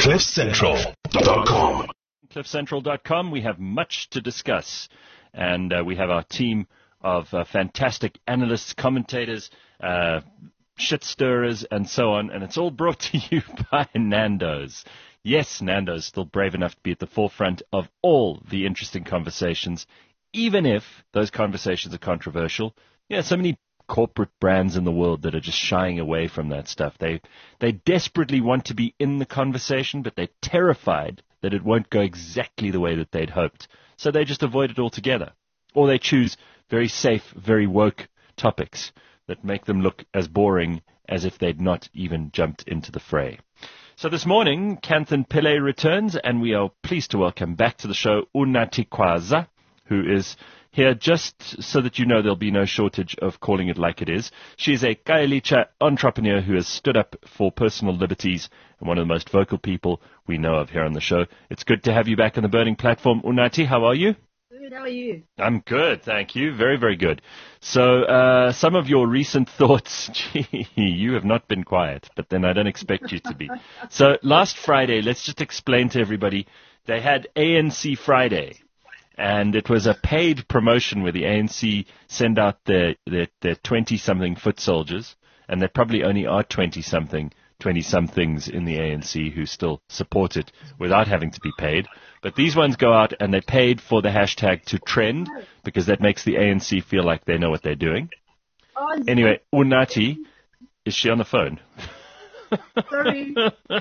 CliffCentral.com. CliffCentral.com. We have much to discuss, and we have our team of fantastic analysts, commentators, shit stirrers, and so on, and it's all brought to you by Nando's. Yes, Nando's still brave enough to be at the forefront of all the interesting conversations, even if those conversations are controversial. Yeah, so many corporate brands in the world that are just shying away from that stuff. They desperately want to be in the conversation, but they're terrified that it won't go exactly the way that they'd hoped. So they just avoid it altogether. Or they choose very safe, very woke topics that make them look as boring as if they'd not even jumped into the fray. So this morning, Kanthan Pillay returns, and we are pleased to welcome back to the show Unathi Khwaza, who is here just so that you know there'll be no shortage of calling it like it is. She is a Khayelitsha entrepreneur who has stood up for personal liberties and one of the most vocal people we know of here on the show. It's good to have you back on the Burning Platform. Unathi, how are you? Good, how are you? I'm good, thank you. Very, very good. So some of your recent thoughts, gee, you have not been quiet, but then I don't expect you to be. So last Friday, let's just explain to everybody, they had ANC Friday. And it was a paid promotion where the ANC send out their 20-something foot soldiers, and there probably only are 20-somethings in the ANC who still support it without having to be paid. But these ones go out and they paid for the hashtag to trend, because that makes the ANC feel like they know what they're doing. Anyway, Unathi, is she on the phone? Sorry.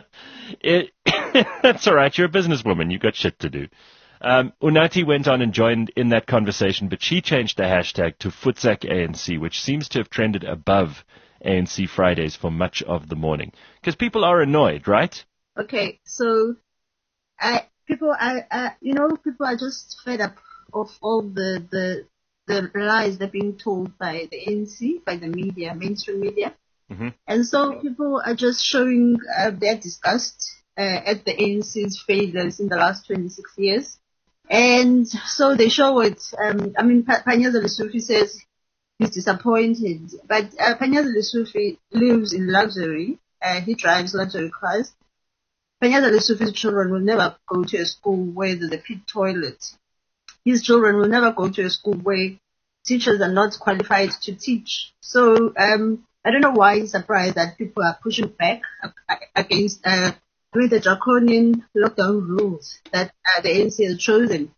That's all right. You're a businesswoman. You've got shit to do. Unathi went on and joined in that conversation, but she changed the hashtag to Futsak ANC, which seems to have trended above ANC Fridays for much of the morning. Because people are annoyed, right? Okay, so people are just fed up of all the lies they're being told by the ANC, by the media, mainstream media. Mm-hmm. And so people are just showing their disgust at the ANC's failures in the last 26 years. And so they show it. Panyaza Lesufi says he's disappointed. But Panyaza Lesufi lives in luxury. He drives luxury cars. Panyaza Lesufi's children will never go to a school where there's a pit toilet. His children will never go to a school where teachers are not qualified to teach. So I don't know why he's surprised that people are pushing back against with the draconian lockdown rules that the ANC has chosen.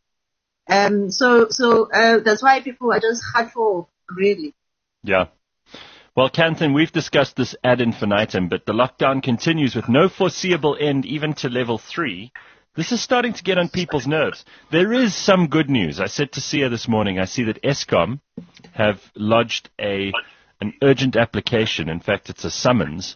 So that's why people are just hurtful, really. Yeah. Well, Kanthan, we've discussed this ad infinitum, but the lockdown continues with no foreseeable end even to level 3. This is starting to get on people's nerves. There is some good news. I said to Sia this morning, I see that Eskom have lodged an urgent application. In fact, it's a summons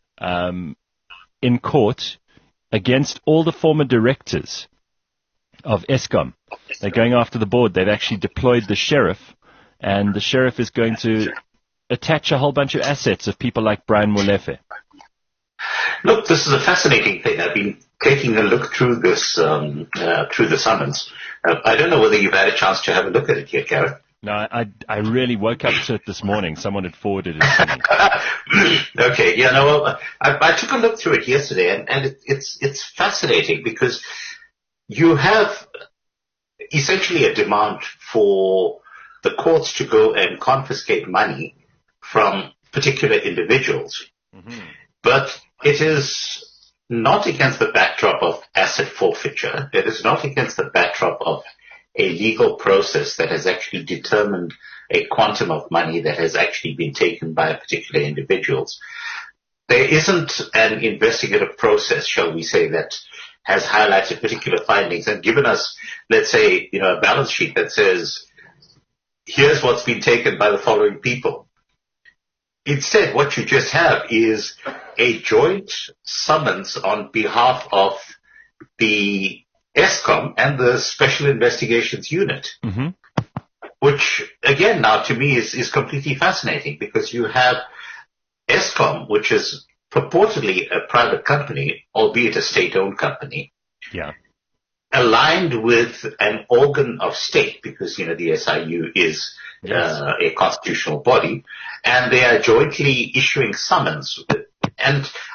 in court against all the former directors of Eskom. They're going after the board. They've actually deployed the sheriff, and the sheriff is going to attach a whole bunch of assets of people like Brian Molefe. Look, this is a fascinating thing. I've been taking a look through this, through the summons. I don't know whether you've had a chance to have a look at it yet, Gareth. No, I really woke up to it this morning. Someone had forwarded it to me. Okay, yeah, no, well, I took a look through it yesterday, and it's fascinating because you have essentially a demand for the courts to go and confiscate money from particular individuals. Mm-hmm. But it is not against the backdrop of asset forfeiture. It is not against the backdrop of a legal process that has actually determined a quantum of money that has actually been taken by particular individuals. There isn't an investigative process, shall we say, that has highlighted particular findings and given us, let's say, a balance sheet that says, here's what's been taken by the following people. Instead, what you just have is a joint summons on behalf of the Eskom and the Special Investigations Unit, mm-hmm. which, again, now to me is completely fascinating because you have Eskom, which is purportedly a private company, albeit a state-owned company, yeah, aligned with an organ of state because, the SIU is a constitutional body, and they are jointly issuing summons. And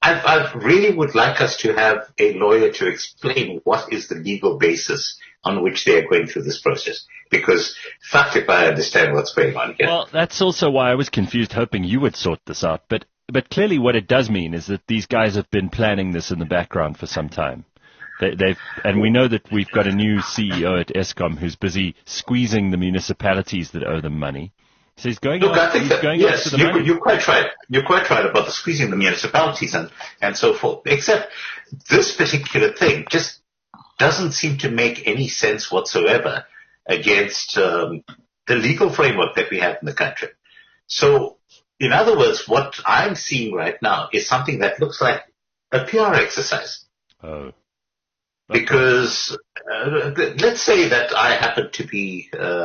I really would like us to have a lawyer to explain what is the legal basis on which they are going through this process. Because, fact, if I understand what's going on here. Well, that's also why I was confused, hoping you would sort this out. But clearly what it does mean is that these guys have been planning this in the background for some time. And we know that we've got a new CEO at Eskom who's busy squeezing the municipalities that owe them money. So he's going Look, on, I think that, yes, you're quite right. You're quite right about the squeezing the municipalities and so forth. Except this particular thing just doesn't seem to make any sense whatsoever against the legal framework that we have in the country. So, in other words, what I'm seeing right now is something that looks like a PR exercise. Oh. Because let's say that I happen to be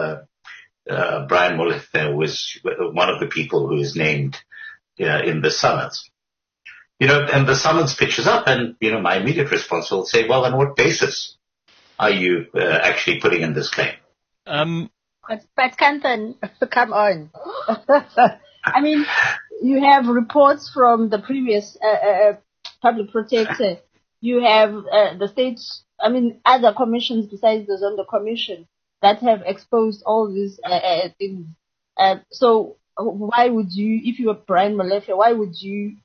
Brian Molefe, who was one of the people who is named in the summons. And the summons pitches up, and my immediate response will say, "Well, on what basis are you actually putting in this claim?" But Kanthan, come on. I mean, you have reports from the previous public protector. You have the state, other commissions besides the Zondo Commission that have exposed all these things. So why would you, if you were Brian Molefe, why would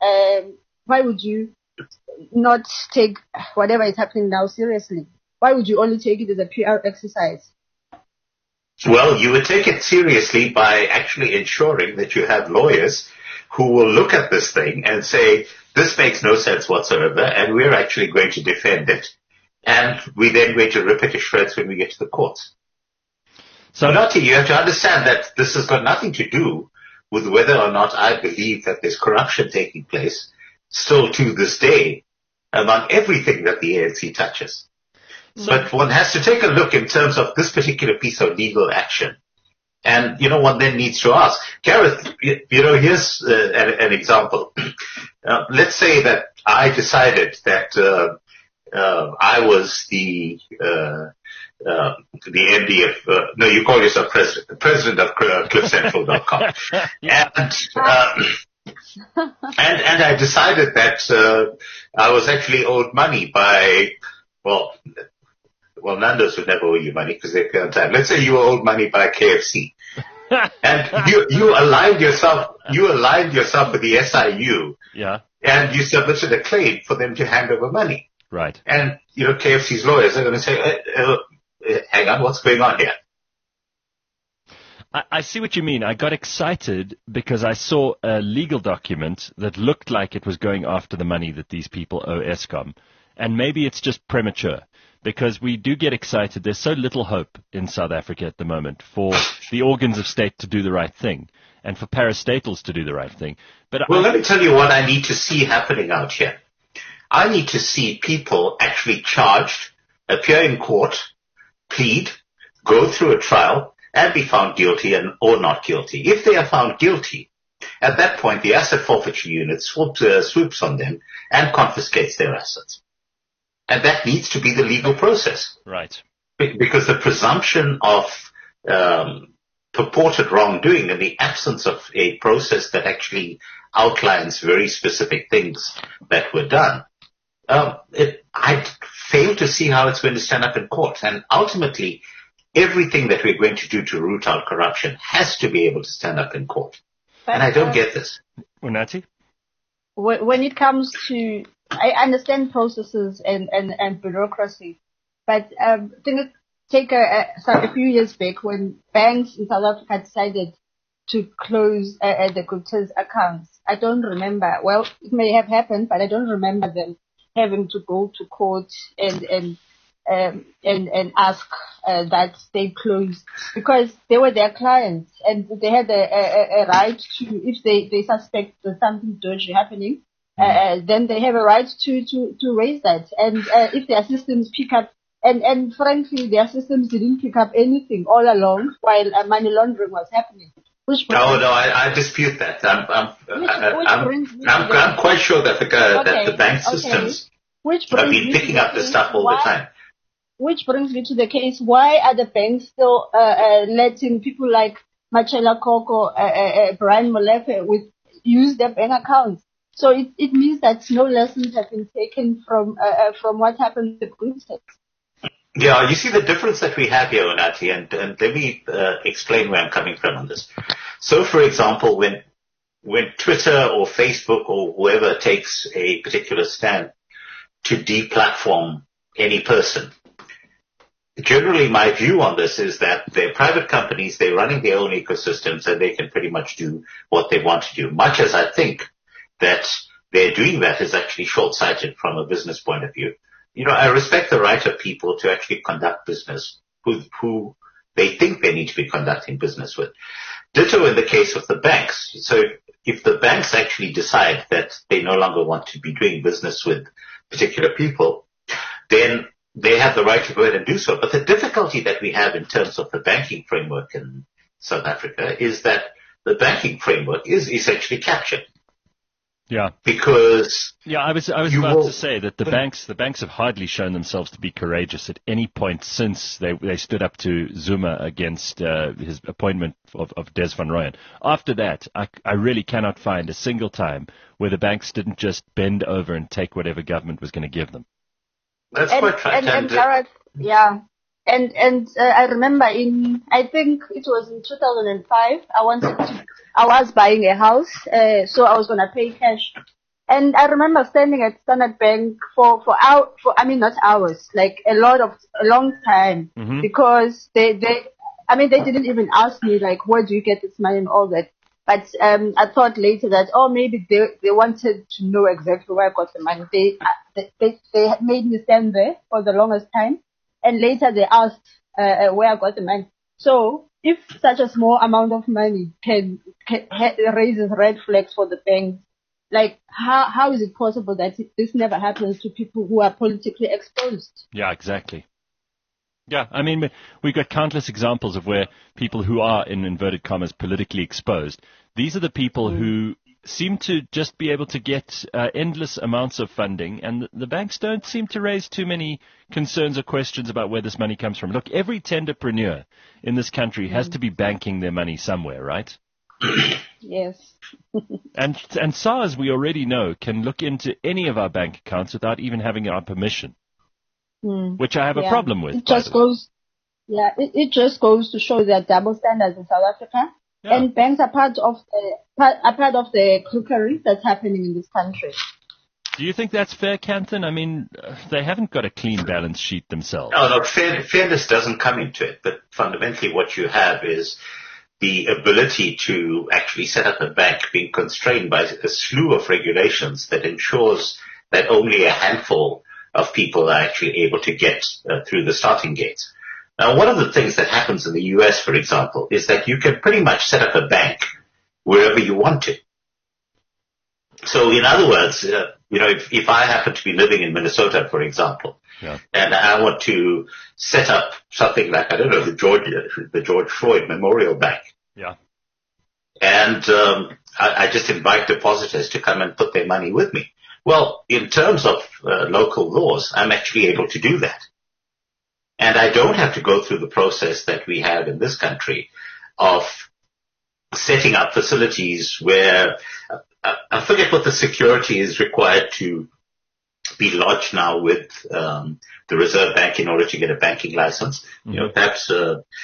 you not take whatever is happening now seriously? Why would you only take it as a PR exercise? Well, you would take it seriously by actually ensuring that you have lawyers who will look at this thing and say, this makes no sense whatsoever, and we're actually going to defend it. And we're then going to rip it to shreds when we get to the courts. So, Nati, you have to understand that this has got nothing to do with whether or not I believe that there's corruption taking place still to this day among everything that the ANC touches. But one has to take a look in terms of this particular piece of legal action. And, one then needs to ask, Gareth, here's an example. Let's say that I decided that I was the MD of, no, you call yourself president of CliffCentral.com. And I decided that I was actually owed money by, well, Nando's would never owe you money because they pay on time. Let's say you were owed money by KFC. And you aligned yourself with the SIU. Yeah. And you submitted a claim for them to hand over money. Right. And, KFC's lawyers are going to say, hang on, what's going on here? I see what you mean. I got excited because I saw a legal document that looked like it was going after the money that these people owe Eskom. And maybe it's just premature because we do get excited. There's so little hope in South Africa at the moment for the organs of state to do the right thing and for parastatals to do the right thing. But let me tell you what I need to see happening out here. I need to see people actually charged, appear in court, plead, go through a trial, and be found guilty or not guilty. If they are found guilty, at that point the asset forfeiture unit swoops on them and confiscates their assets. And that needs to be the legal process. Right. Because the presumption of purported wrongdoing in the absence of a process that actually outlines very specific things that were done, I fail to see how it's going to stand up in court. And ultimately, everything that we're going to do to root out corruption has to be able to stand up in court. And I don't get this. Unati? When it comes to, I understand processes and bureaucracy, but take a few years back when banks in South Africa decided to close the Gupta's accounts. I don't remember. Well, it may have happened, but I don't remember them having to go to court and ask that they close because they were their clients and they had a right to, if they suspect there's something dodgy happening, then they have a right to raise that. And if their systems pick up, and frankly, their systems didn't pick up anything all along while money laundering was happening. I dispute that. I'm quite sure that the bank systems have been picking up the stuff all the time. Which brings me to the case, why are the banks still letting people like Machela Koko, Brian Molefe use their bank accounts? So it means that no lessons have been taken from what happened with Goodtex. Yeah, you see the difference that we have here, Unathi, and let me explain where I'm coming from on this. So, for example, when Twitter or Facebook or whoever takes a particular stand to deplatform any person, generally my view on this is that they're private companies, they're running their own ecosystems, and they can pretty much do what they want to do. Much as I think that they're doing that is actually short-sighted from a business point of view. You know, I respect the right of people to actually conduct business who they think they need to be conducting business with. Ditto in the case of the banks. So if the banks actually decide that they no longer want to be doing business with particular people, then they have the right to go ahead and do so. But the difficulty that we have in terms of the banking framework in South Africa is that the banking framework is essentially captured. Yeah. Because I was about to say that the banks have hardly shown themselves to be courageous at any point since they stood up to Zuma against his appointment of Des van Rooyen. After that, I really cannot find a single time where the banks didn't just bend over and take whatever government was going to give them. That's quite right. And Gareth, yeah. And I remember I think it was in 2005, I was buying a house, so I was going to pay cash. And I remember standing at Standard Bank not hours, like a long time, because they didn't even ask me, like, where do you get this money and all that. But I thought later that, maybe they wanted to know exactly where I got the money. They made me stand there for the longest time. And later they asked where I got the money. So if such a small amount of money can raises red flags for the banks, like how is it possible that this never happens to people who are politically exposed? Yeah, exactly. Yeah, I mean, we've got countless examples of where people who are, in inverted commas, politically exposed, these are the people who seem to just be able to get endless amounts of funding, and the banks don't seem to raise too many concerns or questions about where this money comes from. Look, every tenderpreneur in this country has to be banking their money somewhere, right? Yes. and SARS, we already know, can look into any of our bank accounts without even having our permission, which I have a problem with. It just goes to show that double standards in South Africa. Yeah. And banks are part of the crookery that's happening in this country. Do you think that's fair, Canton? I mean, they haven't got a clean balance sheet themselves. No, fairness doesn't come into it. But fundamentally what you have is the ability to actually set up a bank being constrained by a slew of regulations that ensures that only a handful of people are actually able to get through the starting gates. Now, one of the things that happens in the U.S., for example, is that you can pretty much set up a bank wherever you want to. So, in other words, if I happen to be living in Minnesota, for example, and I want to set up something like, I don't know, the George Floyd Memorial Bank. Yeah. And I just invite depositors to come and put their money with me. Well, in terms of local laws, I'm actually able to do that. And I don't have to go through the process that we have in this country of setting up facilities where I forget what the security is required to be lodged now with the Reserve Bank in order to get a banking license. Mm-hmm. Perhaps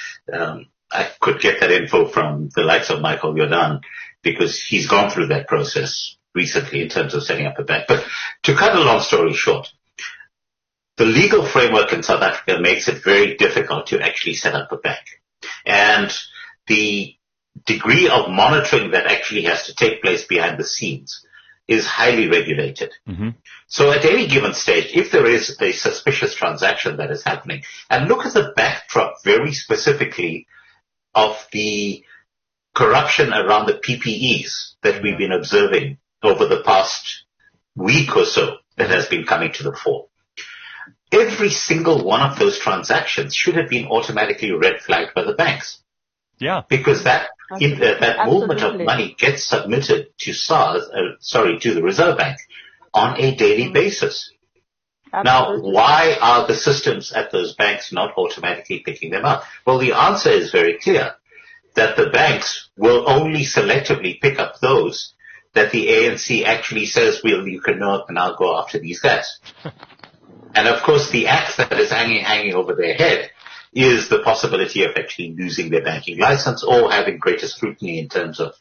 I could get that info from the likes of Michael Jordan because he's gone through that process recently in terms of setting up a bank. But to cut a long story short, the legal framework in South Africa makes it very difficult to actually set up a bank. And the degree of monitoring that actually has to take place behind the scenes is highly regulated. Mm-hmm. So at any given stage, if there is a suspicious transaction that is happening, and look at the backdrop very specifically of the corruption around the PPEs that we've been observing over the past week or so that has been coming to the fore. Every single one of those transactions should have been automatically red flagged by the banks. Yeah. Because that movement of money gets submitted to to the Reserve Bank on a daily basis. Absolutely. Now, why are the systems at those banks not automatically picking them up? Well, the answer is very clear, that the banks will only selectively pick up those that the ANC actually says, well, you can now go after these guys. And of course, the axe that is hanging over their head is the possibility of actually losing their banking license or having greater scrutiny in terms of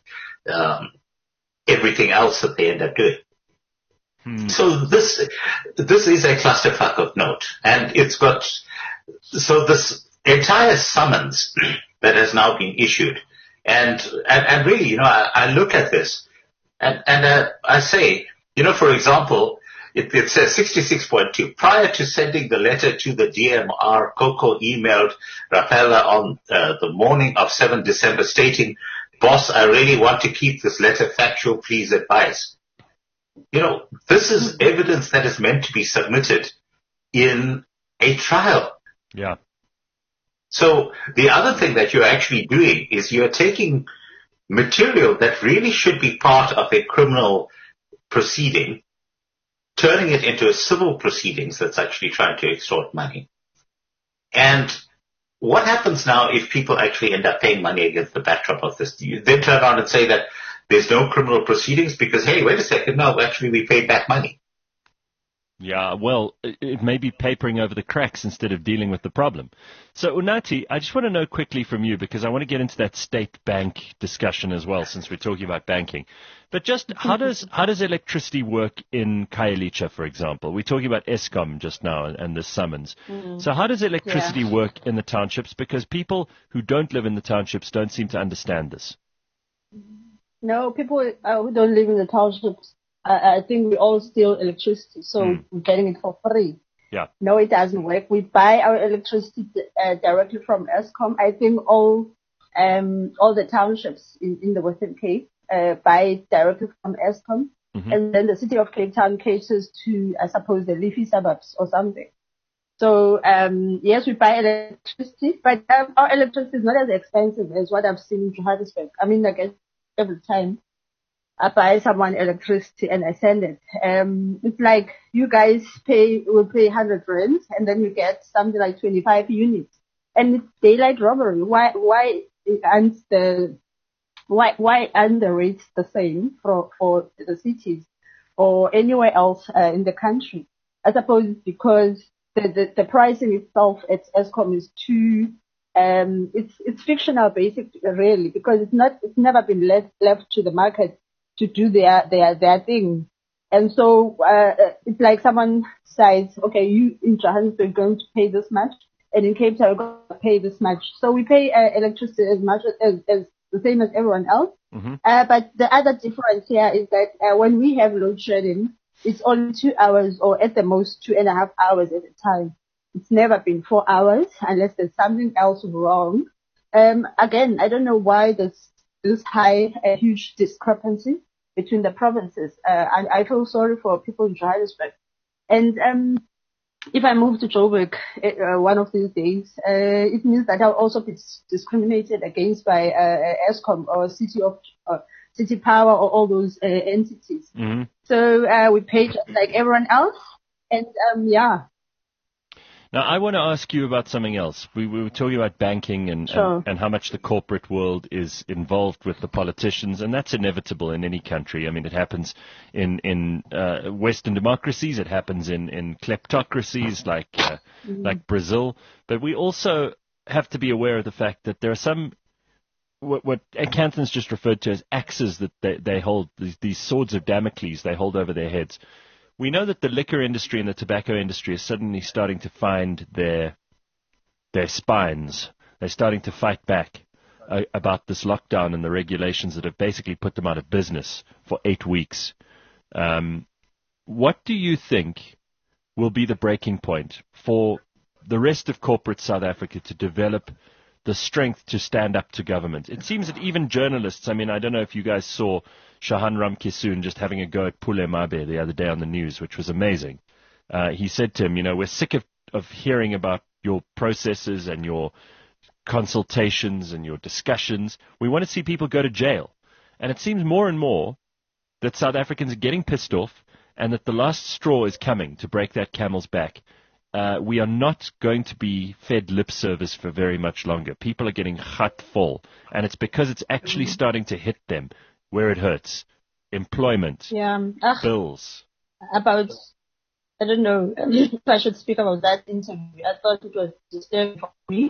everything else that they end up doing. So this is a clusterfuck of note, and it's got this entire summons that has now been issued, and really, I look at this and I say, for example, it says 66.2. Prior to sending the letter to the DMR, Coco emailed Rapella on the morning of 7 December stating, "Boss, I really want to keep this letter factual. Please advise." This is evidence that is meant to be submitted in a trial. Yeah. So the other thing that you're actually doing is you're taking material that really should be part of a criminal proceeding, turning it into a civil proceedings that's actually trying to extort money. And what happens now if people actually end up paying money against the backdrop of this? You then turn around and say that there's no criminal proceedings because, hey, wait a second, no, actually we paid back money. Yeah, well, it may be papering over the cracks instead of dealing with the problem. So, Unathi, I just want to know quickly from you, because I want to get into that state bank discussion as well, since we're talking about banking. But just how does electricity work in Khayelitsha, for example? We're talking about Eskom just now and the summons. So how does electricity work in the townships? Because people who don't live in the townships don't seem to understand this. No, people who don't live in the townships, I think we all steal electricity, so we're getting it for free. Yeah. No, it doesn't work. We buy our electricity directly from Eskom. I think all the townships in the Western Cape buy directly from Eskom, and then the city of Cape Town caters to, I suppose, the leafy suburbs or something. So yes, we buy electricity, but our electricity is not as expensive as what I've seen in Johannesburg. I mean, like every time I buy someone electricity and I send it. It's like you guys will pay 100 rand and then you get something like 25 units. And it's daylight robbery. Why aren't the rates the same for the cities or anywhere else in the country? I suppose it's because the pricing itself at Eskom is too it's fictional basically, really, because it's never been left to the market to do their thing. And so, it's like someone says, okay, you in Johannesburg are going to pay this much, and in Cape Town you're going to pay this much. So we pay electricity as much as the same as everyone else. But the other difference here is that when we have load shedding, it's only 2 hours or at the most 2.5 hours at a time. It's never been 4 hours unless there's something else wrong. Again, I don't know why there's this huge discrepancy between the provinces. And I feel sorry for people in Johannesburg. And if I move to Joburg one of these days, it means that I'll also be discriminated against by Eskom or City Power or all those entities. So we pay just like everyone else. And yeah. Now, I want to ask you about something else. We were talking about banking and how much the corporate world is involved with the politicians, and that's inevitable in any country. I mean, it happens in Western democracies. It happens in kleptocracies like Brazil. But we also have to be aware of the fact that there are some what Canthon's just referred to as axes that they hold, these swords of Damocles they hold over their heads. We know that the liquor industry and the tobacco industry is suddenly starting to find their spines. They're starting to fight back about this lockdown and the regulations that have basically put them out of business for 8 weeks. What do you think will be the breaking point for the rest of corporate South Africa to develop the strength to stand up to government? It seems that even journalists, I mean, I don't know if you guys saw Shahan Ramkisoon just having a go at Pule Mabe the other day on the news, which was amazing. He said to him, we're sick of hearing about your processes and your consultations and your discussions. We want to see people go to jail. And it seems more and more that South Africans are getting pissed off and that the last straw is coming to break that camel's back. We are not going to be fed lip service for very much longer. People are getting hut full, and it's because it's actually starting to hit them where it hurts. employment, bills. About, I don't know if I should speak about that interview. I thought it was disturbing for me.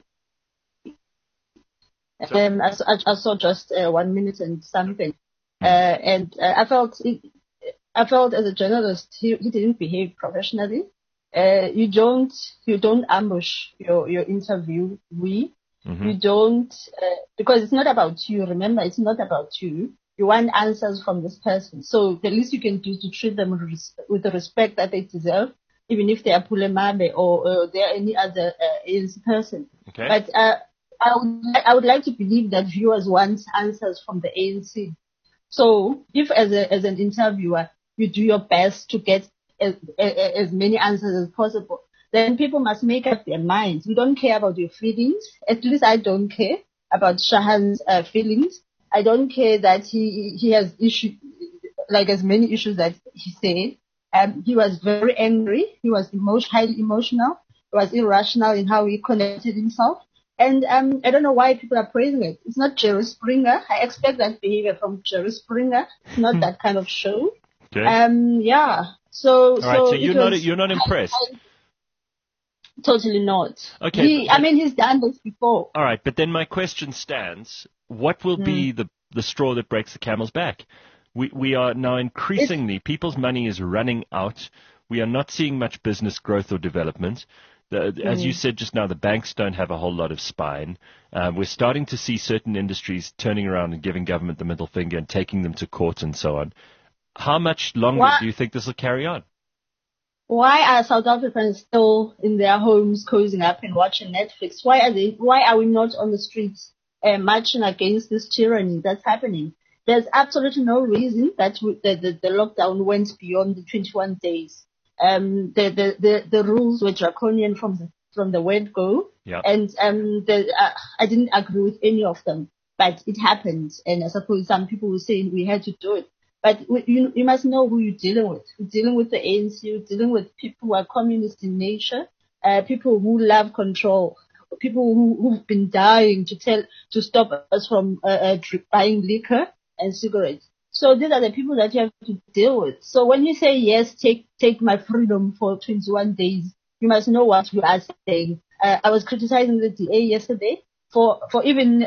I saw just 1 minute and something, and I felt as a journalist he didn't behave professionally. You don't ambush your interviewee. Mm-hmm. You don't because it's not about you. Remember, it's not about you. You want answers from this person. So the least you can do is to treat them with the respect that they deserve, even if they are Pulemabe or they are any other ANC person. Okay. But I would like to believe that viewers want answers from the ANC. So if as an interviewer you do your best to get as many answers as possible, then people must make up their minds. We don't care about your feelings. At least I don't care about Shahan's feelings. I don't care that he has issues, like as many issues that he said. He was very angry. He was highly emotional. He was irrational in how he connected himself. And I don't know why people are praising it. It's not Jerry Springer. I expect that behavior from Jerry Springer. It's not that kind of show. Okay. Yeah. So you're not impressed. Totally not. Okay. He's done this before. All right, but then my question stands: what will be the straw that breaks the camel's back? We are now increasingly people's money is running out. We are not seeing much business growth or development. As you said just now, the banks don't have a whole lot of spine. We're starting to see certain industries turning around and giving government the middle finger and taking them to court and so on. How much longer do you think this will carry on? Why are South Africans still in their homes, cozying up and watching Netflix? Why are we not on the streets marching against this tyranny that's happening? There's absolutely no reason that the lockdown went beyond the 21 days. The rules were draconian from the word go, and I didn't agree with any of them, but it happened, and I suppose some people were saying we had to do it. But you must know who you're dealing with. You're dealing with the ANC. You're dealing with people who are communist in nature, people who love control, people who've been dying to stop us from buying liquor and cigarettes. So these are the people that you have to deal with. So when you say, yes, take my freedom for 21 days, you must know what you are saying. I was criticizing the DA yesterday for even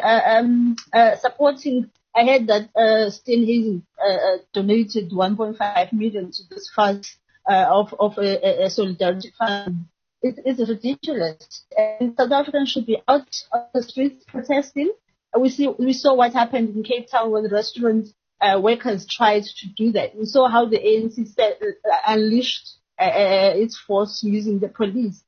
supporting. I heard that Steenhuisen donated 1.5 million to this fund of a solidarity fund. It's ridiculous. And South Africans should be out on the streets protesting. We saw what happened in Cape Town when the restaurant workers tried to do that. We saw how the ANC unleashed its force using the police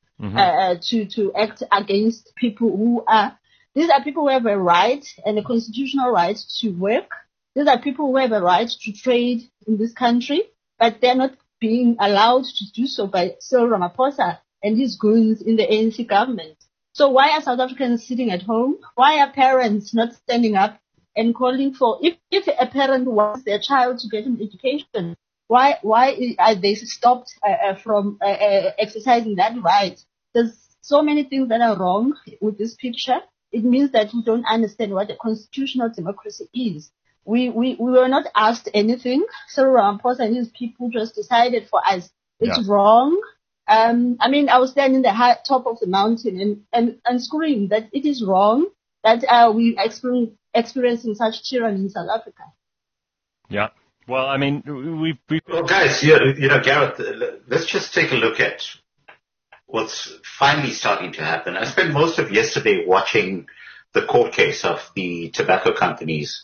to act against people who are. These are people who have a right and a constitutional right to work. These are people who have a right to trade in this country, but they're not being allowed to do so by Cyril Ramaphosa and his goons in the ANC government. So why are South Africans sitting at home? Why are parents not standing up and calling for, if a parent wants their child to get an education, why are they stopped from exercising that right? There's so many things that are wrong with this picture. It means that we don't understand what a constitutional democracy is. We were not asked anything. Cyril Ramaphosa and his people just decided for us. It's wrong. I was standing in the top of the mountain and screamed that it is wrong that we experiencing such tyranny in South Africa. Yeah. Well, Well, guys, Gareth, let's just take a look at what's finally starting to happen. I spent most of yesterday watching the court case of the tobacco companies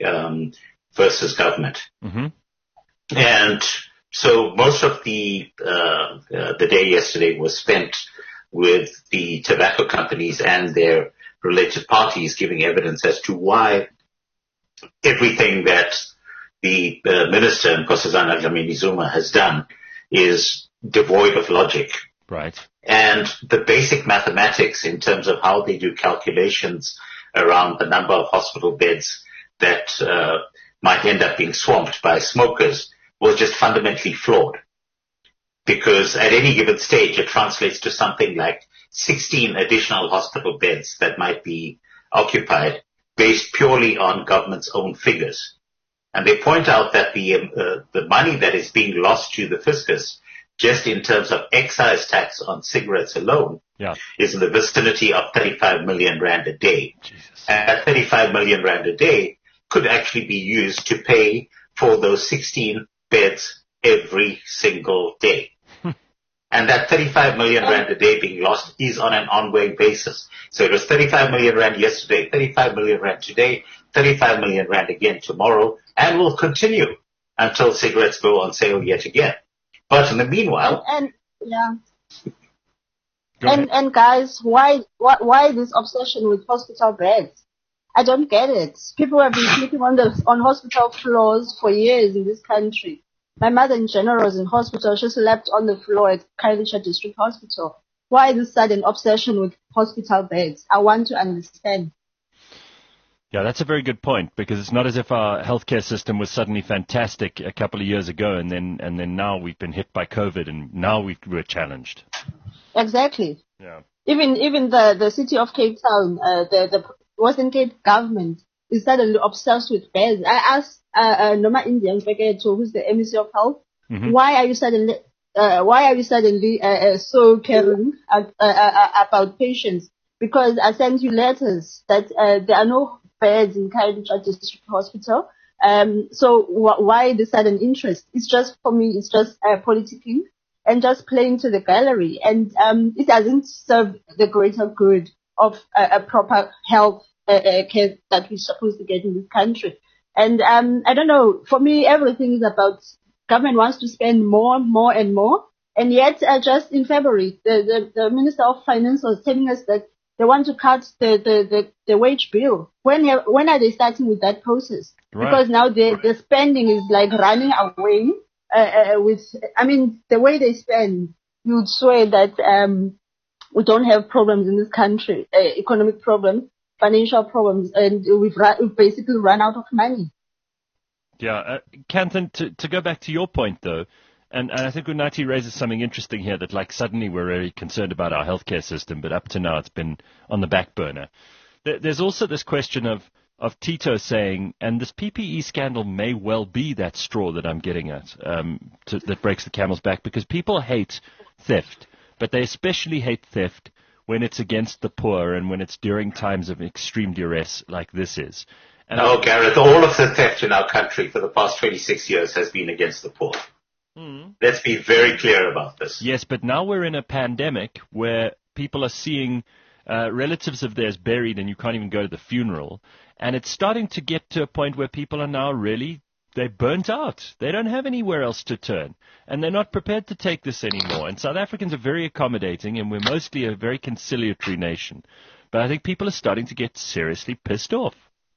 versus government. Mm-hmm. And so most of the day yesterday was spent with the tobacco companies and their related parties giving evidence as to why everything that the minister, Nkosazana Dlamini-Zuma, has done is devoid of logic. Right. And the basic mathematics in terms of how they do calculations around the number of hospital beds that might end up being swamped by smokers was just fundamentally flawed. Because at any given stage, it translates to something like 16 additional hospital beds that might be occupied based purely on government's own figures. And they point out that the money that is being lost to the fiscus, just in terms of excise tax on cigarettes alone, is in the vicinity of 35 million rand a day. Jesus. And that 35 million rand a day could actually be used to pay for those 16 beds every single day. And that 35 million rand a day being lost is on an ongoing basis. So it was 35 million rand yesterday, 35 million rand today, 35 million rand again tomorrow, and will continue until cigarettes go on sale yet again. But in the meanwhile, and guys, why this obsession with hospital beds? I don't get it. People have been sleeping on hospital floors for years in this country. My mother in general was in hospital. She slept on the floor at Khayelitsha District Hospital. Why this sudden obsession with hospital beds? I want to understand. Yeah, that's a very good point, because it's not as if our healthcare system was suddenly fantastic a couple of years ago and then now we've been hit by COVID and now we're challenged. Exactly. Yeah. Even the city of Cape Town, the Western Cape government is suddenly obsessed with beds. I asked Noma Indian Feketo, who's the MEC of Health, why are you suddenly so caring about patients? Because I sent you letters that there are no beds in Khayelitsha District Hospital. So why the sudden interest? It's just, for me, it's just politicking and just playing to the gallery. And it doesn't serve the greater good of a proper health care that we're supposed to get in this country. And I don't know, for me, everything is about government wants to spend more and more. And yet, just in February, the Minister of Finance was telling us that they want to cut the wage bill. When are they starting with that process? Right. Because now the spending is like running away the way they spend, you'd swear that we don't have problems in this country, economic problems, financial problems, and we've basically run out of money. Yeah, Kanthan, to go back to your point though, and I think Unathi raises something interesting here, that like suddenly we're very concerned about our healthcare system, but up to now it's been on the back burner. There's also this question of Tito saying, and this PPE scandal may well be that straw that I'm getting at, that breaks the camel's back, because people hate theft, but they especially hate theft when it's against the poor and when it's during times of extreme duress like this is. And Gareth, all of the theft in our country for the past 26 years has been against the poor. Let's be very clear about this. Yes, but now we're in a pandemic where people are seeing relatives of theirs buried and you can't even go to the funeral. And it's starting to get to a point where people are now they're burnt out. They don't have anywhere else to turn. And they're not prepared to take this anymore. And South Africans are very accommodating, and we're mostly a very conciliatory nation. But I think people are starting to get seriously pissed off.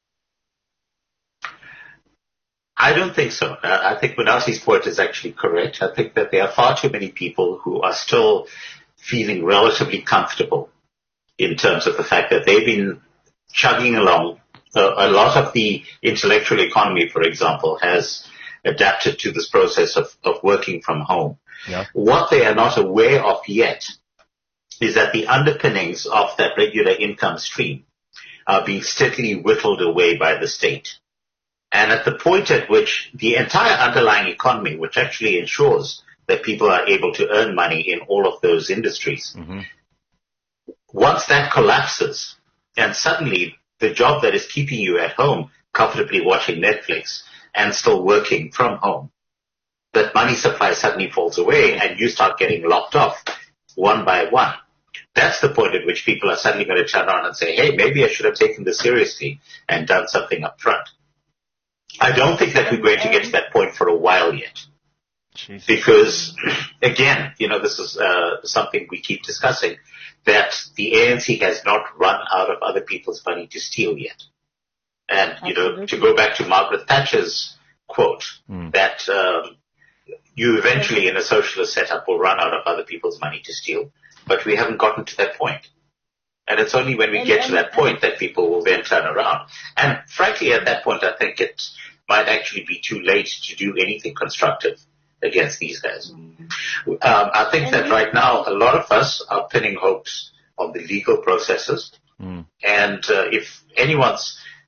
I don't think so. I think Munasi's point is actually correct. I think that there are far too many people who are still feeling relatively comfortable in terms of the fact that they've been chugging along. A lot of the intellectual economy, for example, has adapted to this process of working from home. Yeah. What they are not aware of yet is that the underpinnings of that regular income stream are being steadily whittled away by the state. And at the point at which the entire underlying economy, which actually ensures that people are able to earn money in all of those industries, once that collapses, and suddenly the job that is keeping you at home comfortably watching Netflix and still working from home, that money supply suddenly falls away and you start getting locked off one by one. That's the point at which people are suddenly going to turn around and say, hey, maybe I should have taken this seriously and done something up front. I don't think that we're going to get to that point for a while yet. Jesus. Because, again, this is something we keep discussing, that the ANC has not run out of other people's money to steal yet. And, to go back to Margaret Thatcher's quote, that you eventually in a socialist setup will run out of other people's money to steal, but we haven't gotten to that point. And it's only when we get to that point that people will then turn around. And frankly, at that point, I think it might actually be too late to do anything constructive against these guys. I think that right now, a lot of us are pinning hopes on the legal processes. And if anyone's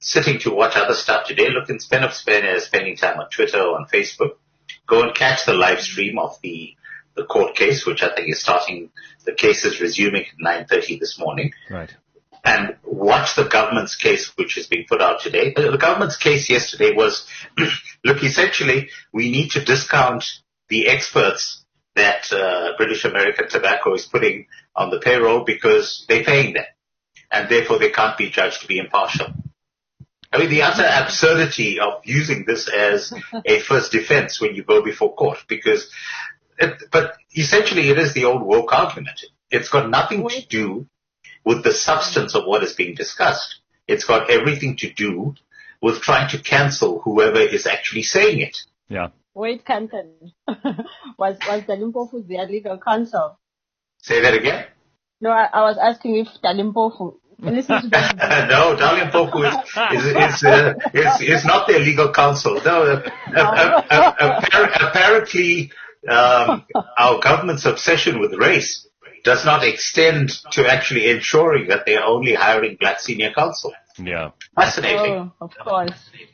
sitting to watch other stuff today, look, instead of spending time on Twitter or on Facebook, go and catch the live stream of the court case, which I think is starting. The case is resuming at 9:30 this morning. Right. And watch the government's case, which is being put out today. The government's case yesterday was, look, essentially, we need to discount the experts that British American Tobacco is putting on the payroll because they're paying them, and therefore they can't be judged to be impartial. I mean, the utter absurdity of using this as a first defense when you go before court, but essentially it is the old woke argument. It's got nothing to do with the substance of what is being discussed. It's got everything to do with trying to cancel whoever is actually saying it. Yeah. Wait, Canton. was Dalimpofu their legal counsel? Say that again? No, I was asking if Dalimpofu. Listen to that. No, Dalimpofu is not their legal counsel. No, apparently our government's obsession with race does not extend to actually ensuring that they are only hiring black senior counsel. Yeah. Fascinating. Oh, of course.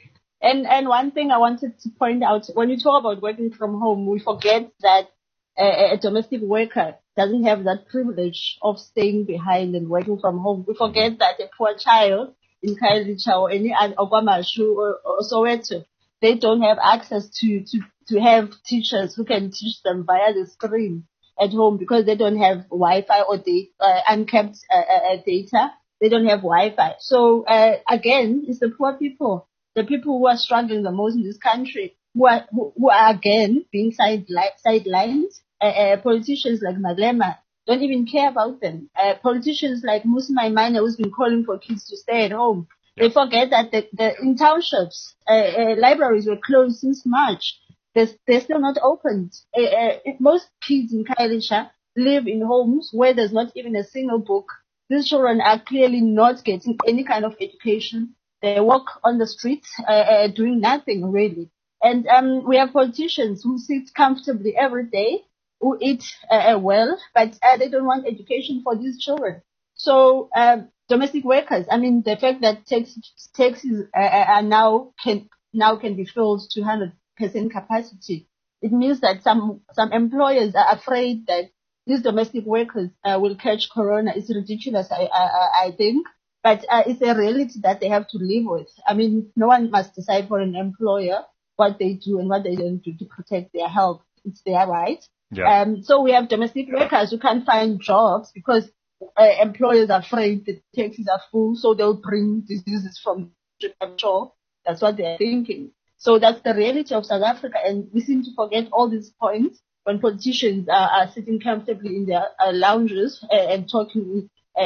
And one thing I wanted to point out, when we talk about working from home, we forget that a domestic worker doesn't have that privilege of staying behind and working from home. We forget that a poor child in Khayelitsha or any other Okwamashu or Soweto, they don't have access to have teachers who can teach them via the screen at home because they don't have Wi-Fi or uncapped data. They don't have Wi-Fi. So again, it's the poor people, the people who are struggling the most in this country, who are again being sidelined. Politicians like Malema don't even care about them. Politicians like Musi Maimane, who's been calling for kids to stay at home. They forget that in townships, libraries were closed since March. They're still not opened. Most kids in Khayelitsha live in homes where there's not even a single book. These children are clearly not getting any kind of education. They walk on the streets, doing nothing really. And we have politicians who sit comfortably every day, who eat well, but they don't want education for these children. So domestic workers, I mean, the fact that taxis are now can be filled to 100% capacity, it means that some employers are afraid that these domestic workers will catch corona. It's ridiculous, I think, but it's a reality that they have to live with. I mean, no one must decide for an employer what they do and what they don't do to protect their health. It's their right. Yeah. So we have domestic workers who can't find jobs because employers are afraid the taxis are full, so they'll bring diseases from shore. That's what they're thinking. So that's the reality of South Africa, and we seem to forget all these points when politicians are sitting comfortably in their lounges and talking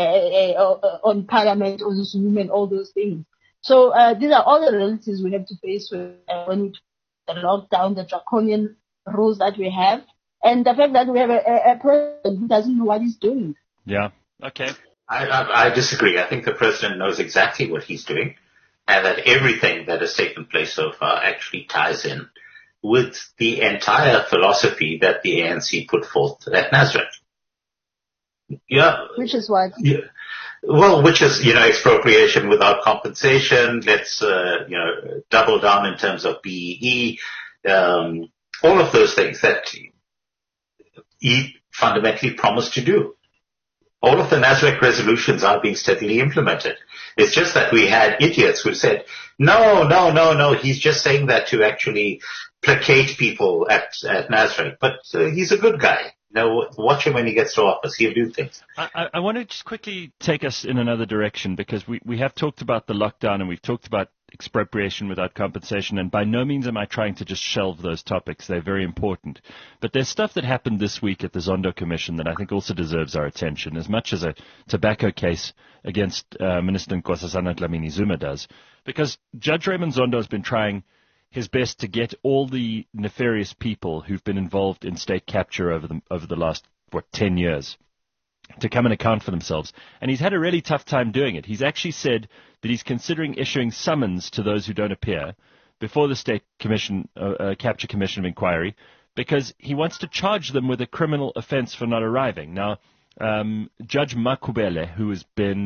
on Parliament, on Zoom, and all those things. So these are all the realities we have to face when we the lockdown, the draconian rules that we have, and the fact that we have a president who doesn't know what he's doing. Yeah. Okay. I disagree. I think the president knows exactly what he's doing, and that everything that has taken place so far actually ties in with the entire philosophy that the ANC put forth at Nasrec. Yeah. Which is what? Yeah. Well, which is, expropriation without compensation. Let's, double down in terms of BEE. All of those things that he fundamentally promised to do. All of the Nasrec resolutions are being steadily implemented. It's just that we had idiots who said, no, he's just saying that to actually placate people at Nasrec. But he's a good guy. Watch him when he gets to office. He'll do things. I want to just quickly take us in another direction, because we have talked about the lockdown and we've talked about expropriation without compensation, and by no means am I trying to just shelve those topics. They're very important. But there's stuff that happened this week at the Zondo Commission that I think also deserves our attention, as much as a tobacco case against Minister Nkosazana Dlamini-Zuma does, because Judge Raymond Zondo has been trying his best to get all the nefarious people who've been involved in state capture over the last 10 years to come and account for themselves. And he's had a really tough time doing it. He's actually said that he's considering issuing summons to those who don't appear before the State Commission, Capture Commission of Inquiry, because he wants to charge them with a criminal offense for not arriving. Now, Judge Makubele, who has been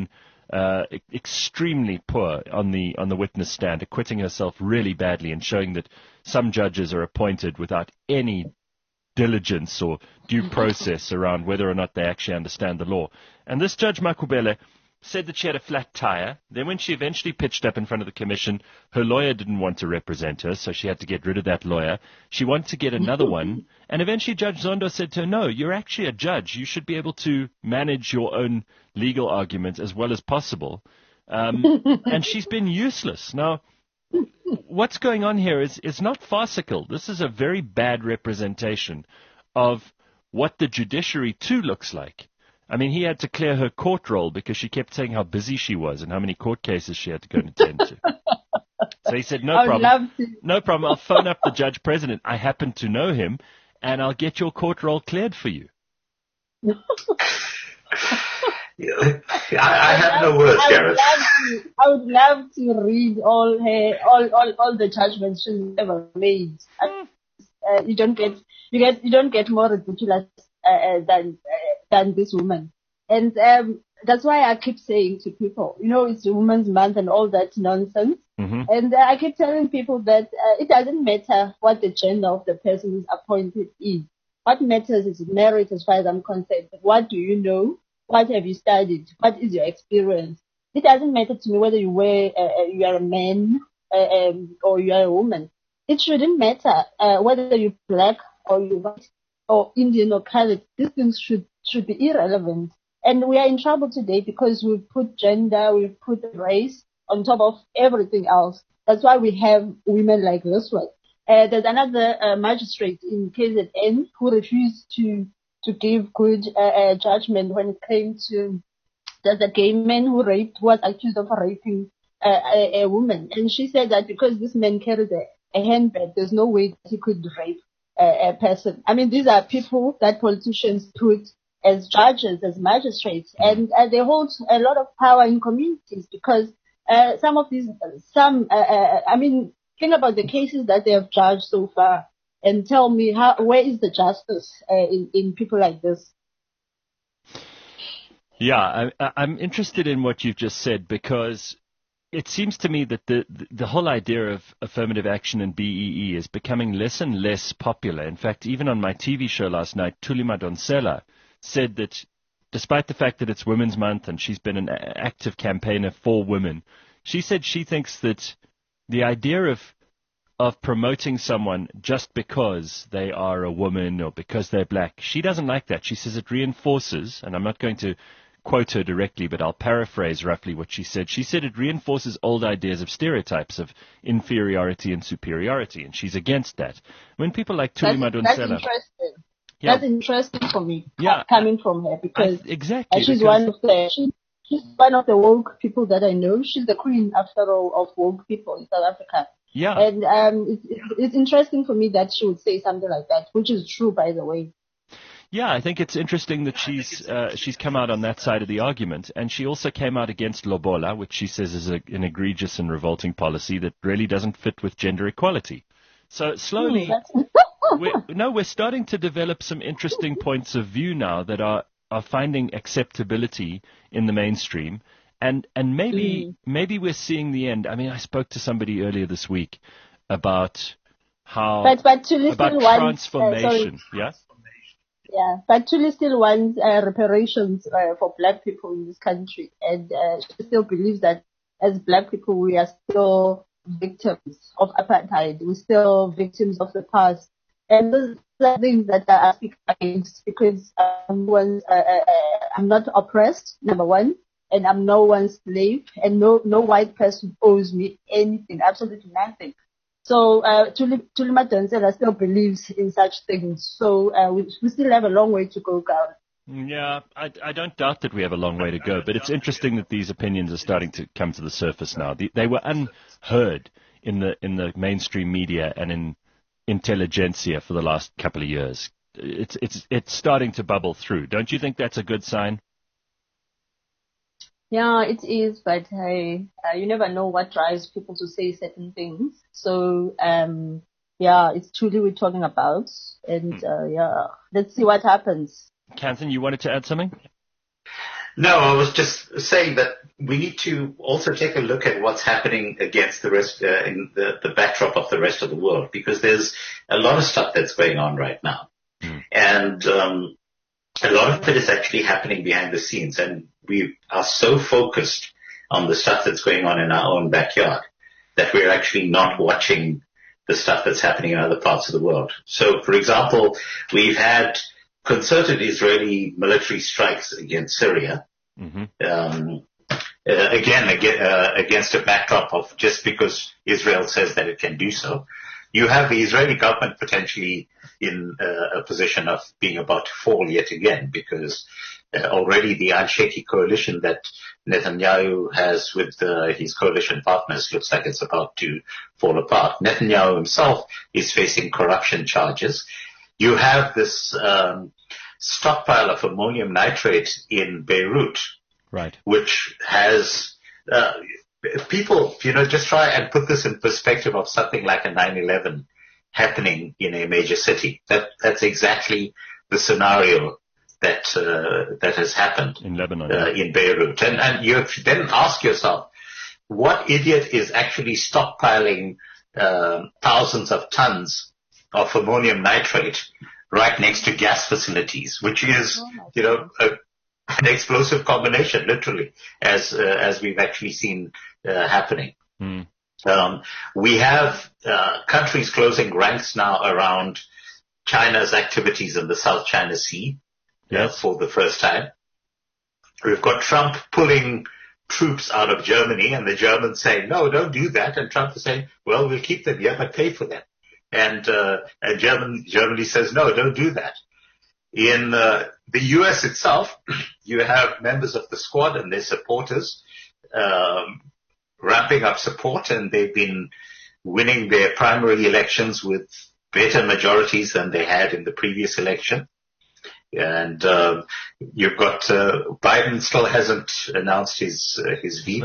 extremely poor on the witness stand, acquitting herself really badly and showing that some judges are appointed without any diligence or due process around whether or not they actually understand the law. And this Judge Makubele said that she had a flat tire. Then when she eventually pitched up in front of the commission, her lawyer didn't want to represent her, so she had to get rid of that lawyer. She wanted to get another one, and eventually Judge Zondo said to her, no, you're actually a judge. You should be able to manage your own legal arguments as well as possible. And she's been useless. Now, what's going on here is not farcical. This is a very bad representation of what the judiciary too looks like. I mean, he had to clear her court roll because she kept saying how busy she was and how many court cases she had to go and attend to. So he said, no problem. No problem. I'll phone up the judge president. I happen to know him, and I'll get your court roll cleared for you. I have no words, Gareth. I would love to read all the judgments she's ever made. You don't get more ridiculous than this woman, and that's why I keep saying to people, it's Women's Month and all that nonsense. Mm-hmm. And I keep telling people that it doesn't matter what the gender of the person who's appointed is. What matters is merit, as far as I'm concerned. What do you know? What have you studied? What is your experience? It doesn't matter to me whether you are a man or you are a woman. It shouldn't matter whether you're black or you're white or Indian or colored. These things should be irrelevant. And we are in trouble today because we've put gender, we've put race on top of everything else. That's why we have women like this one. There's another magistrate in KZN who refused to give good judgment when it came to the gay man who was accused of raping a woman. And she said that because this man carried a handbag, there's no way that he could rape a person. I mean, these are people that politicians put as judges, as magistrates, and they hold a lot of power in communities because think about the cases that they have judged so far and tell me where is the justice in people like this? Yeah, I'm interested in what you've just said because it seems to me that the whole idea of affirmative action and BEE is becoming less and less popular. In fact, even on my TV show last night, Thuli Madonsela said that despite the fact that it's Women's Month and she's been an active campaigner for women, she said she thinks that the idea of promoting someone just because they are a woman or because they're black, she doesn't like that. She says it reinforces, and I'm not going to quote her directly, but I'll paraphrase roughly what she said. She said it reinforces old ideas of stereotypes of inferiority and superiority, and she's against that. When people like Thuli Madonsela... That's interesting. Yeah. That's interesting for me, yeah, coming from her, because exactly, she's one of the woke people that I know. She's the queen, after all, of woke people in South Africa. Yeah. And it's interesting for me that she would say something like that, which is true, by the way. Yeah, I think it's interesting that she's come out on that side of the argument, and she also came out against Lobola, which she says is an egregious and revolting policy that really doesn't fit with gender equality. So slowly, we're starting to develop some interesting points of view now that are finding acceptability in the mainstream, and maybe we're seeing the end. I mean, I spoke to somebody earlier this week about how about transformation. Yeah, but Thuli still wants reparations for black people in this country, and she still believes that as black people we are still victims of apartheid. We're still victims of the past, and those are things that I speak against because I'm not oppressed, number one, and I'm no one's slave, and no white person owes me anything, absolutely nothing. So Thuli Madonsela still believes in such things. So we still have a long way to go, Gareth. Yeah, I don't doubt that we have a long way to go, but it's interesting that these opinions are starting to come to the surface now. They were unheard in the mainstream media and in intelligentsia for the last couple of years. It's starting to bubble through. Don't you think that's a good sign? Yeah, it is, but you never know what drives people to say certain things. So, it's Thuli we're talking about, and let's see what happens. Kanthan, you wanted to add something? No, I was just saying that we need to also take a look at what's happening against the rest, in the backdrop of the rest of the world, because there's a lot of stuff that's going on right now. And a lot of it is actually happening behind the scenes, and we are so focused on the stuff that's going on in our own backyard that we're actually not watching the stuff that's happening in other parts of the world. So, for example, we've had concerted Israeli military strikes against Syria, against a backdrop of just because Israel says that it can do so. You have the Israeli government potentially in a position of being about to fall yet again, because already the unshaky coalition that Netanyahu has with his coalition partners looks like it's about to fall apart. Netanyahu himself is facing corruption charges. You have this stockpile of ammonium nitrate in Beirut, right, which has people, just try and put this in perspective of something like a 9/11 happening in a major city. That's exactly the scenario that has happened in Lebanon, in Beirut. And you then ask yourself, what idiot is actually stockpiling thousands of tons of ammonium nitrate right next to gas facilities, which is, an explosive combination, literally, as we've actually seen happening. We have countries closing ranks now around China's activities in the South China Sea for the first time. We've got Trump pulling troops out of Germany, and the Germans saying, no, don't do that. And Trump is saying, well, we'll keep them here, but pay for them. And Germany says, no, don't do that. In the U.S. itself, you have members of the Squad and their supporters ramping up support, and they've been winning their primary elections with better majorities than they had in the previous election. And you've got Biden still hasn't announced his veto,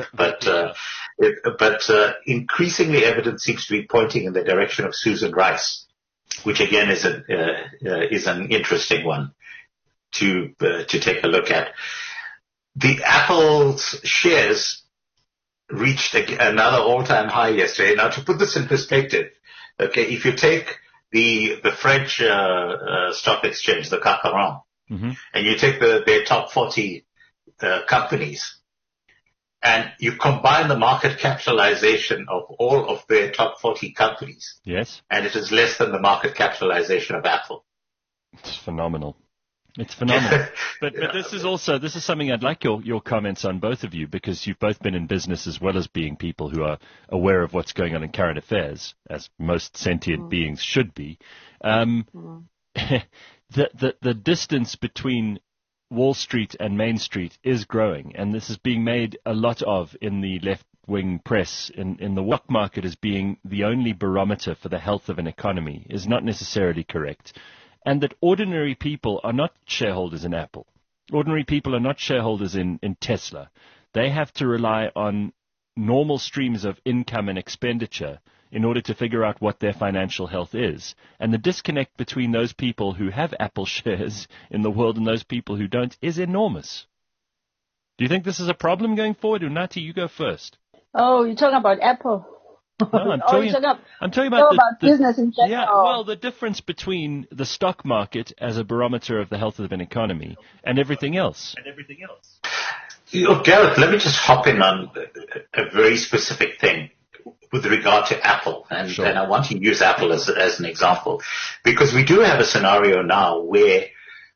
but increasingly evidence seems to be pointing in the direction of Susan Rice, which again is an interesting one to take a look at. The Apple's shares reached another all-time high yesterday. Now, to put this in perspective, okay, if you take the French stock exchange, the CAC 40, and you take their top 40 companies, and you combine the market capitalization of all of their top 40 companies, yes, and it is less than the market capitalization of Apple. It's phenomenal. It's phenomenal. But this is something I'd like your comments on, both of you, because you've both been in business as well as being people who are aware of what's going on in current affairs, as most sentient beings should be. The distance between Wall Street and Main Street is growing, and this is being made a lot of in the left-wing press, in the stock market as being the only barometer for the health of an economy is not necessarily correct. And that ordinary people are not shareholders in Apple. Ordinary people are not shareholders in Tesla. They have to rely on normal streams of income and expenditure in order to figure out what their financial health is. And the disconnect between those people who have Apple shares in the world and those people who don't is enormous. Do you think this is a problem going forward? Unati, you go first. Oh, you're talking about Apple. No, I'm talking about business in general. Yeah, well, the difference between the stock market as a barometer of the health of an economy and everything else. Gareth, let me just hop in on a very specific thing with regard to Apple, and I want to use Apple as an example, because we do have a scenario now where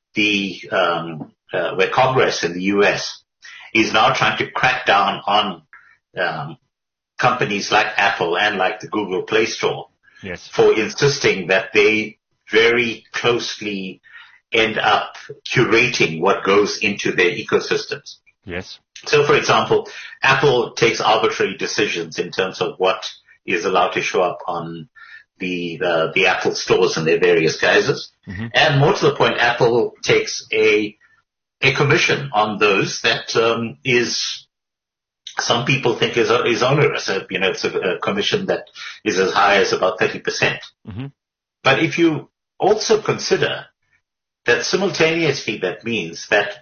where Congress in the U.S. is now trying to crack down on companies like Apple and like the Google Play Store for insisting that they very closely end up curating what goes into their ecosystems. Yes. So, for example, Apple takes arbitrary decisions in terms of what is allowed to show up on the Apple stores in their various guises. And more to the point, Apple takes a commission on those that is some people think is onerous. It's a commission that is as high as about 30%. But if you also consider that simultaneously, that means that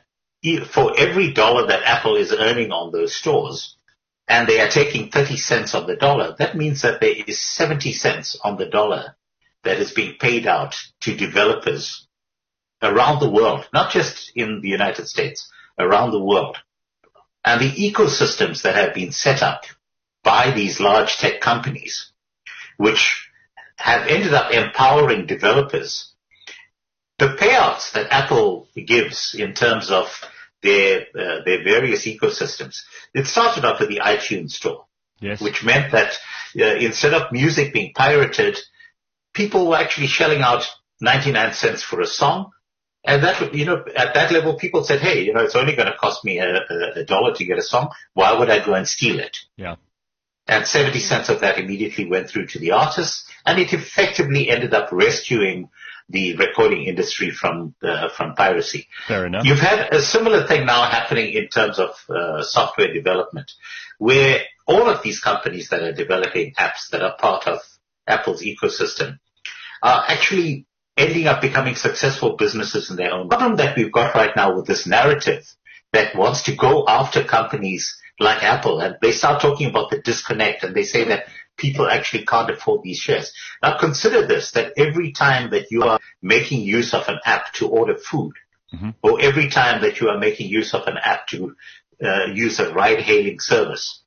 for every dollar that Apple is earning on those stores, and they are taking 30 cents on the dollar, that means that there is 70 cents on the dollar that is being paid out to developers around the world, not just in the United States, around the world. And the ecosystems that have been set up by these large tech companies, which have ended up empowering developers, the payouts that Apple gives in terms of their various ecosystems. It started off with the iTunes store, yes, which meant that instead of music being pirated, people were actually shelling out 99 cents for a song. And that, at that level, people said, hey, it's only going to cost me a dollar to get a song. Why would I go and steal it? Yeah. And 70 cents of that immediately went through to the artists, and it effectively ended up rescuing the recording industry from piracy. Fair enough. You've had a similar thing now happening in terms of software development, where all of these companies that are developing apps that are part of Apple's ecosystem are actually ending up becoming successful businesses in their own. The problem that we've got right now with this narrative that wants to go after companies like Apple, and they start talking about the disconnect, and they say that people actually can't afford these shares. Now consider this, that every time that you are making use of an app to order food, or every time that you are making use of an app to use a ride-hailing service,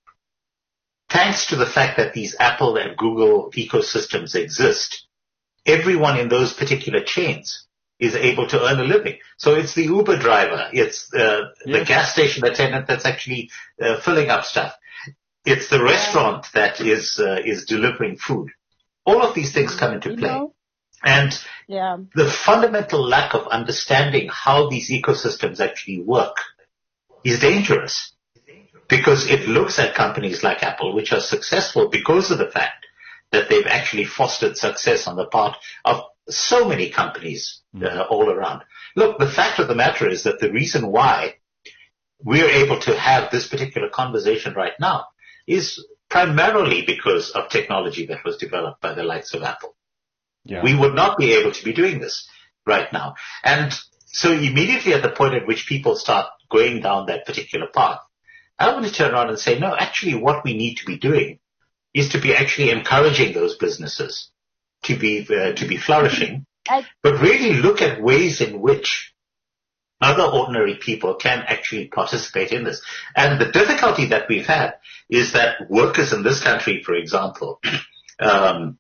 thanks to the fact that these Apple and Google ecosystems exist, everyone in those particular chains is able to earn a living. So it's the Uber driver, it's the gas station attendant that's actually filling up stuff. It's the restaurant that is delivering food. All of these things come into play. And the fundamental lack of understanding how these ecosystems actually work is dangerous, because it looks at companies like Apple, which are successful because of the fact that they've actually fostered success on the part of so many companies all around. Look, the fact of the matter is that the reason why we're able to have this particular conversation right now is primarily because of technology that was developed by the likes of Apple. Yeah. We would not be able to be doing this right now. And so immediately at the point at which people start going down that particular path, I want to turn around and say, no, actually what we need to be doing is to be actually encouraging those businesses to be flourishing, but really look at ways in which other ordinary people can actually participate in this. And the difficulty that we've had is that workers in this country, for example, have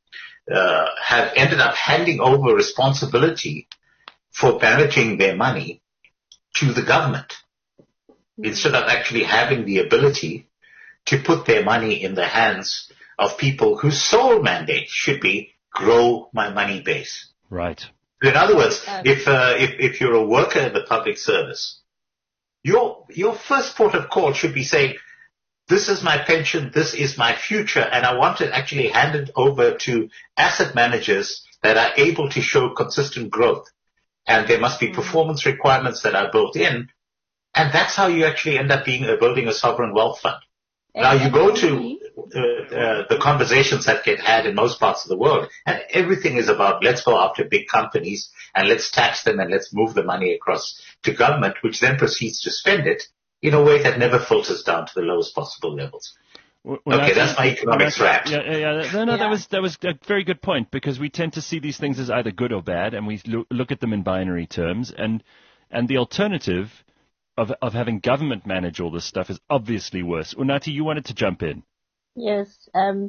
ended up handing over responsibility for managing their money to the government, instead of actually having the ability to put their money in the hands of people whose sole mandate should be grow my money base. Right. In other words, if you're a worker in the public service, your first port of call should be saying, this is my pension, this is my future, and I want to actually hand it over to asset managers that are able to show consistent growth. And there must be performance requirements that are built in, and that's how you actually end up building a sovereign wealth fund. Now you go to the conversations that get had in most parts of the world, and everything is about let's go after big companies and let's tax them and let's move the money across to government, which then proceeds to spend it in a way that never filters down to the lowest possible levels. Well, okay, that's my economics wrap. No, that was a very good point, because we tend to see these things as either good or bad, and we look at them in binary terms, and the alternative of having government manage all this stuff is obviously worse. Unathi, you wanted to jump in. Yes.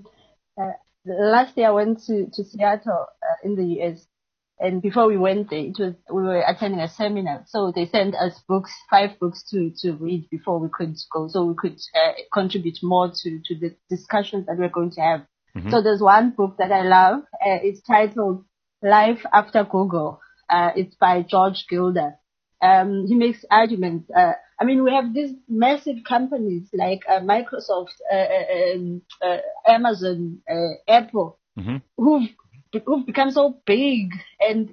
Last year I went to Seattle in the US, and before we went there, we were attending a seminar. So they sent us 5 books to read before we could go, so we could contribute more to the discussions that we're going to have. Mm-hmm. So there's one book that I love. It's titled Life After Google. It's by George Gilder. He makes arguments. We have these massive companies like Microsoft, Amazon, Apple, mm-hmm. who've become so big, and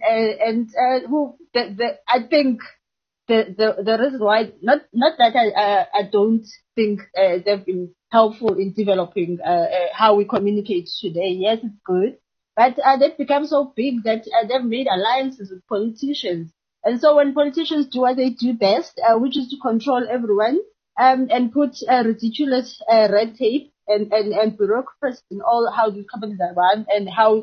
I think the reason why, not that I don't think they've been helpful in developing how we communicate today. Yes, it's good, but they've become so big that they've made alliances with politicians. And so when politicians do what they do best, which is to control everyone, and put ridiculous red tape and bureaucracy in all how these companies are run and how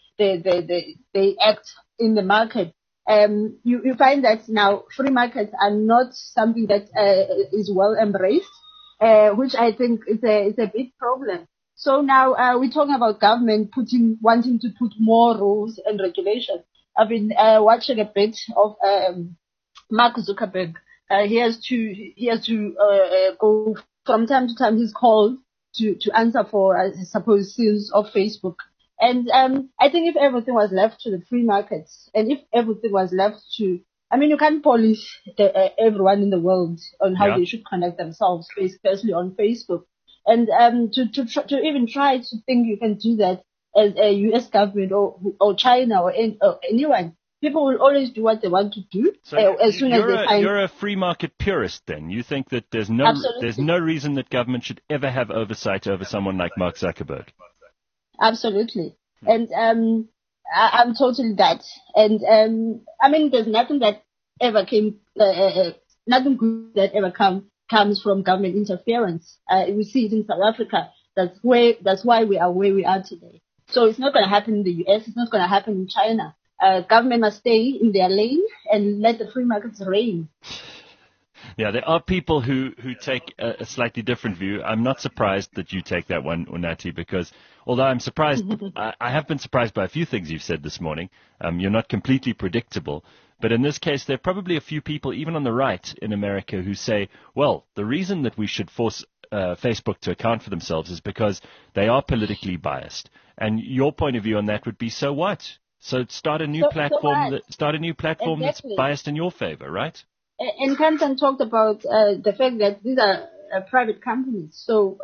they act in the market, you find that now free markets are not something that is well embraced, which I think is a big problem. So now we're talking about government wanting to put more rules and regulations. I've been watching a bit of Mark Zuckerberg. He has to go from time to time. He's called to answer for, I suppose, sins of Facebook. And I think if everything was left to the free markets, and if everything was left to, I mean, you can't polish everyone in the world on how they should conduct themselves, especially on Facebook. And to even try to think you can do that as a U.S. government or China or anyone, people will always do what they want to do. So as soon as they find. You're a free market purist, then. You think that there's no reason that government should ever have oversight over someone like Mark Zuckerberg. Absolutely, and I'm totally that. And I mean, there's nothing that ever came, nothing good that ever comes from government interference. We see it in South Africa. That's why we are where we are today. So it's not going to happen in the US. It's not going to happen in China. Government must stay in their lane and let the free markets reign. Yeah, there are people who take a slightly different view. I'm not surprised that you take that one, Unathi, because although I'm surprised, I have been surprised by a few things you've said this morning. You're not completely predictable. But in this case, there are probably a few people, even on the right in America, who say, well, the reason that we should force Facebook to account for themselves is because they are politically biased. And your point of view on that would be, so what? So start a new platform. Exactly. That's biased in your favor, right? And Kantan talked about the fact that these are private companies. So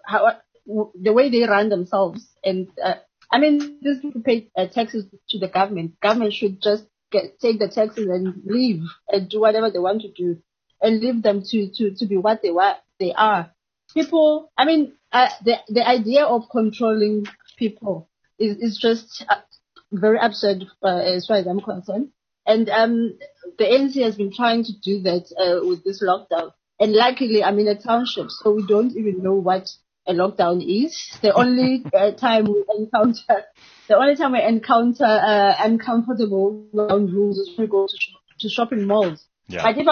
the way they run themselves, and I mean, these people pay taxes to the government. Government should just take the taxes and leave and do whatever they want to do, and leave them to be what they are. People, I mean, the idea of controlling people is just very absurd as far as I'm concerned. And the ANC has been trying to do that with this lockdown. And luckily, I'm in a township, so we don't even know what a lockdown is. The only time we encounter uncomfortable lockdown rules is when we go to shopping malls. Yeah. But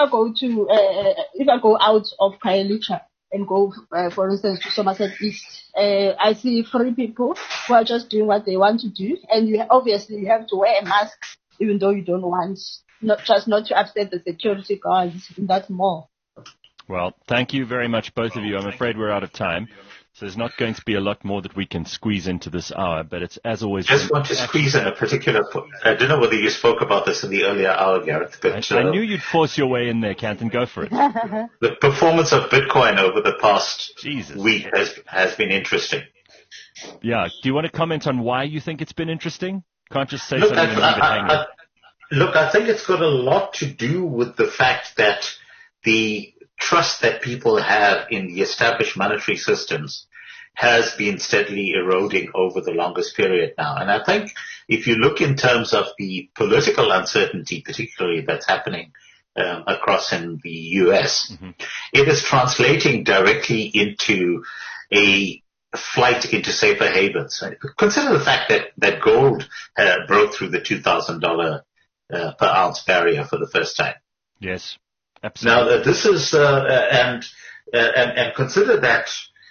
if I go out of Khayelitsha and go, for instance, to Somerset East, I see three people who are just doing what they want to do, and you have to wear a mask even though you don't want, not to upset the security guards in that mall. Well, thank you very much, both of you. I'm afraid we're out of time. So there's not going to be a lot more that we can squeeze into this hour, but it's, as always... I just want to squeeze in a particular... I don't know whether you spoke about this in the earlier hour, Gareth, but... I knew you'd force your way in there, Canton. Go for it. The performance of Bitcoin over the past week has been interesting. Yeah. Do you want to comment on why you think it's been interesting? Can't just say something and leave it hanging. Look, I think it's got a lot to do with the fact that the trust that people have in the established monetary systems has been steadily eroding over the longest period now. And I think if you look in terms of the political uncertainty, particularly that's happening across in the US, it is translating directly into a flight into safer havens. Consider the fact that gold broke through the $2,000 per ounce barrier for the first time. Yes, absolutely. Now this is and consider that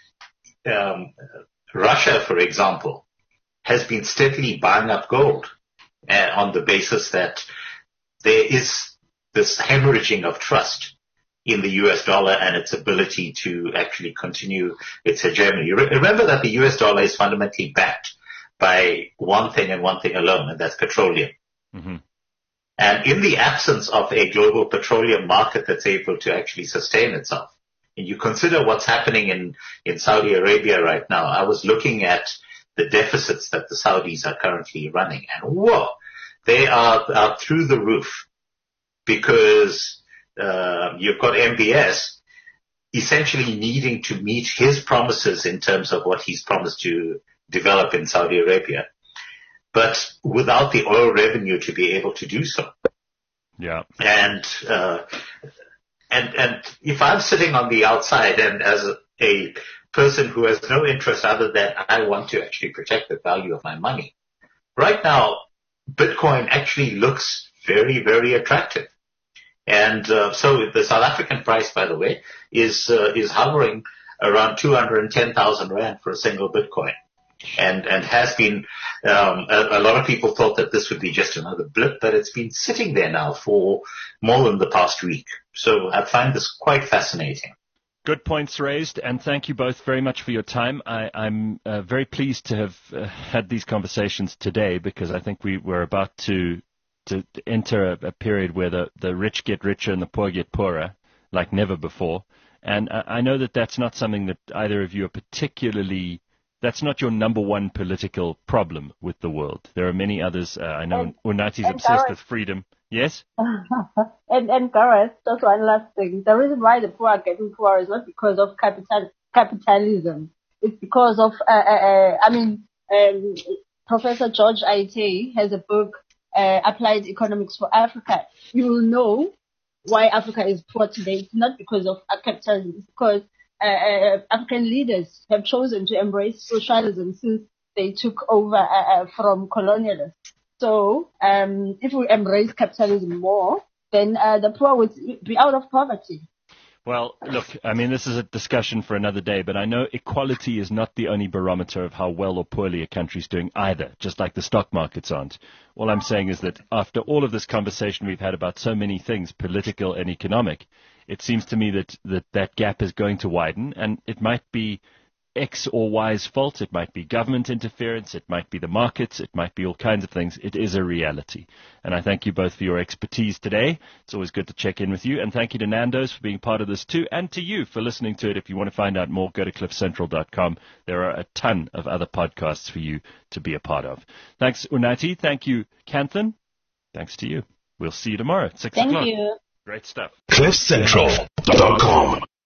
Russia, for example, has been steadily buying up gold on the basis that there is this hemorrhaging of trust in the US dollar and its ability to actually continue its hegemony. Remember that the US dollar is fundamentally backed by one thing and one thing alone, and that's petroleum. Mm-hmm. And in the absence of a global petroleum market that's able to actually sustain itself, and you consider what's happening in Saudi Arabia right now, I was looking at the deficits that the Saudis are currently running, and whoa, they are through the roof because you've got MBS essentially needing to meet his promises in terms of what he's promised to develop in Saudi Arabia, but without the oil revenue to be able to do so. Yeah. And if I'm sitting on the outside and as a person who has no interest other than I want to actually protect the value of my money, right now, Bitcoin actually looks very, very attractive. And so the South African price, by the way, is hovering around 210,000 Rand for a single Bitcoin. And has been, a lot of people thought that this would be just another blip, but it's been sitting there now for more than the past week. So I find this quite fascinating. Good points raised, and thank you both very much for your time. I'm very pleased to have had these conversations today, because I think we were about to enter a period where the rich get richer and the poor get poorer, like never before. And I know that that's not something that either of you are particularly... That's not your number one political problem with the world. There are many others. I know Unati's obsessed with freedom. Yes? and Gareth, just one last thing. The reason why the poor are getting poorer is not because of capitalism. It's because of, Professor George Aite has a book, Applied Economics for Africa. You will know why Africa is poor today. It's not because of capitalism. It's because African leaders have chosen to embrace socialism since they took over from colonialists. So if we embrace capitalism more, then the poor would be out of poverty. Well, look, I mean, this is a discussion for another day, but I know equality is not the only barometer of how well or poorly a country's doing either, just like the stock markets aren't. All I'm saying is that after all of this conversation we've had about so many things, political and economic, it seems to me that gap is going to widen, and it might be X or Y's fault. It might be government interference. It might be the markets. It might be all kinds of things. It is a reality. And I thank you both for your expertise today. It's always good to check in with you. And thank you to Nando's for being part of this too, and to you for listening to it. If you want to find out more, go to cliffcentral.com. There are a ton of other podcasts for you to be a part of. Thanks, Unati. Thank you, Kanthan. Thanks to you. We'll see you tomorrow at 6 o'clock. Thank you. Great stuff. cliffcentral.com